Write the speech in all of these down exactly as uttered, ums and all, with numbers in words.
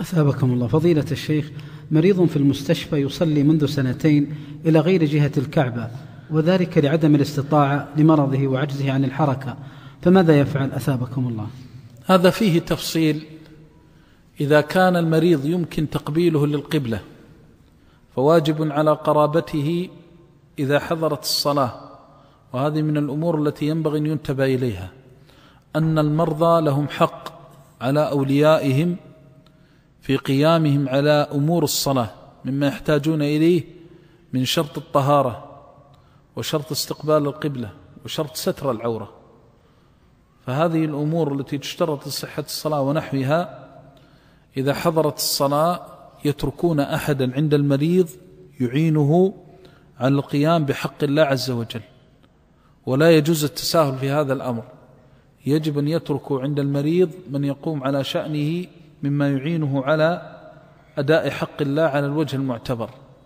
أثابكم الله. فضيلة الشيخ، مريض في المستشفى يصلي منذ سنتين إلى غير جهة الكعبة، وذلك لعدم الاستطاعة لمرضه وعجزه عن الحركة، فماذا يفعل أثابكم الله؟ هذا فيه تفصيل. إذا كان المريض يمكن تقبيله للقبلة فواجب على قرابته إذا حضرت الصلاة، وهذه من الأمور التي ينبغي أن ينتبه إليها، أن المرضى لهم حق على أوليائهم في قيامهم على أمور الصلاة مما يحتاجون إليه من شرط الطهارة وشرط استقبال القبلة وشرط ستر العورة. فهذه الأمور التي تشترط لصحة الصلاة ونحوها إذا حضرت الصلاة يتركون أحدا عند المريض يعينه على القيام بحق الله عز وجل، ولا يجوز التساهل في هذا الأمر. يجب أن يتركوا عند المريض من يقوم على شأنه مما يعينه على أداء حق الله على الوجه المعتبر.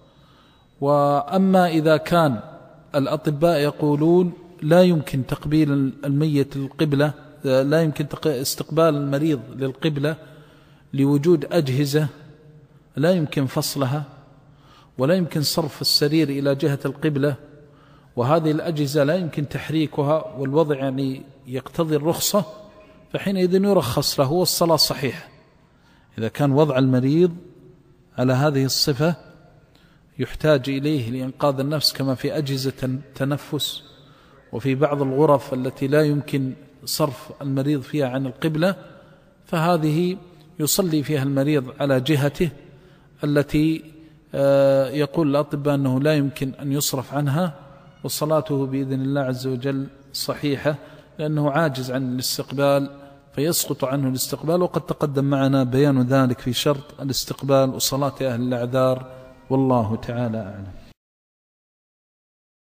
وأما إذا كان الأطباء يقولون لا يمكن تقبيل الميت للقبلة، لا يمكن استقبال المريض للقبلة لوجود أجهزة لا يمكن فصلها ولا يمكن صرف السرير إلى جهة القبلة، وهذه الأجهزة لا يمكن تحريكها والوضع يعني يقتضي الرخصة، فحينئذ يرخص له والصلاة صحيحة. إذا كان وضع المريض على هذه الصفة يحتاج إليه لإنقاذ النفس كما في أجهزة تنفس وفي بعض الغرف التي لا يمكن صرف المريض فيها عن القبلة، فهذه يصلي فيها المريض على جهته التي يقول الأطباء أنه لا يمكن أن يصرف عنها، وصلاته بإذن الله عز وجل صحيحة لأنه عاجز عن الاستقبال فيسقط عنه الاستقبال. وقد تقدم معنا بيان ذلك في شرط الاستقبال وصلاة أهل الأعذار، والله تعالى أعلم.